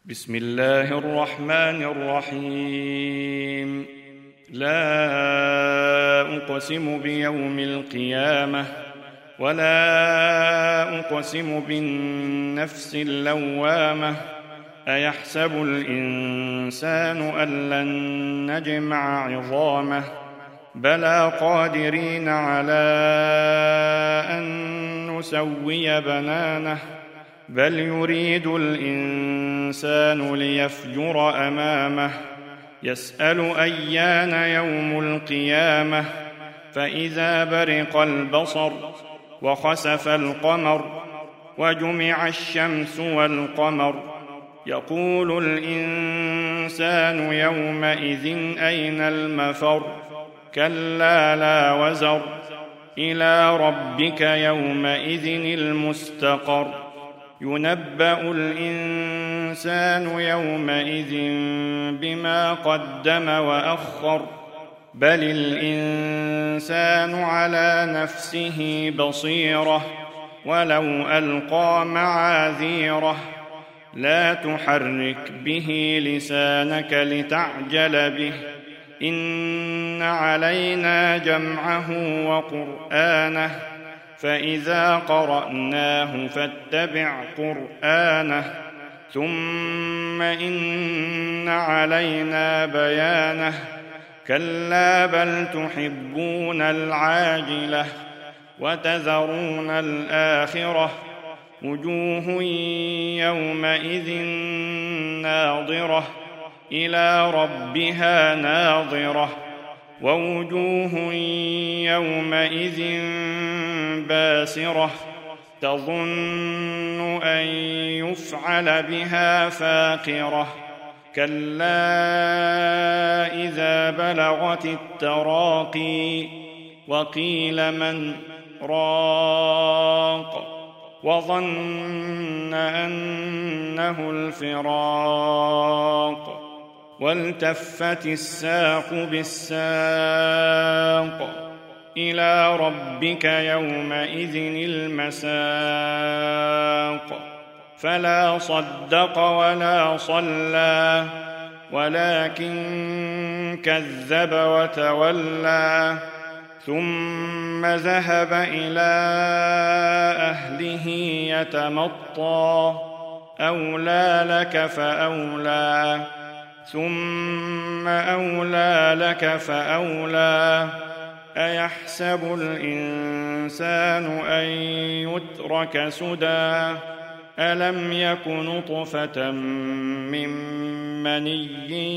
بسم الله الرحمن الرحيم. لا أقسم بيوم القيامة ولا أقسم بالنفس اللوامة. أيحسب الإنسان أن لن نجمع عظامه بلى قادرين على أن نسوي بنانه بل يريد الإنسان ليفجر أمامه يسأل أيان يوم القيامة فإذا برق البصر وخسف القمر وجمع الشمس والقمر يقول الإنسان يومئذ أين المفر كلا لا وزر إلى ربك يومئذ المستقر ينبأ الإنسان يومئذ بما قدم وأخر بل الإنسان على نفسه بصيرة ولو ألقى معاذيره لا تحرك به لسانك لتعجل به إن علينا جمعه وقرآنه فإذا قرأناه فاتبع قرآنه ثم إن علينا بيانه كلا بل تحبون العاجلة وتذرون الآخرة وجوه يومئذ ناظرة إلى ربها ناظرة ووجوه يومئذ باسرة تظن أن يفعل بها فاقرة كلا إذا بلغت التراقي وقيل من راق وظن أنه الفراق والتفت الساق بالساق إلى ربك يومئذ المساق فلا صدق ولا صلى ولكن كذب وتولى ثم ذهب إلى أهله يتمطى أولى لك فأولى ثم أولى لك فأولى أيحسب الإنسان أن يترك سدى ألم يك نطفة من مني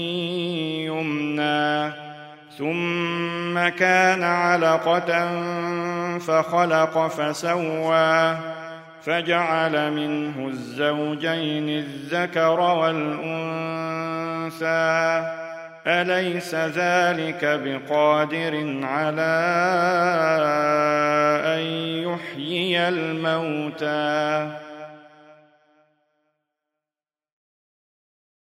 يمنى ثم كان علقة فخلق فسوى فجعل منه الزوجين الذكر والأنثى أليس ذلك بقادر على أن يحيي الموتى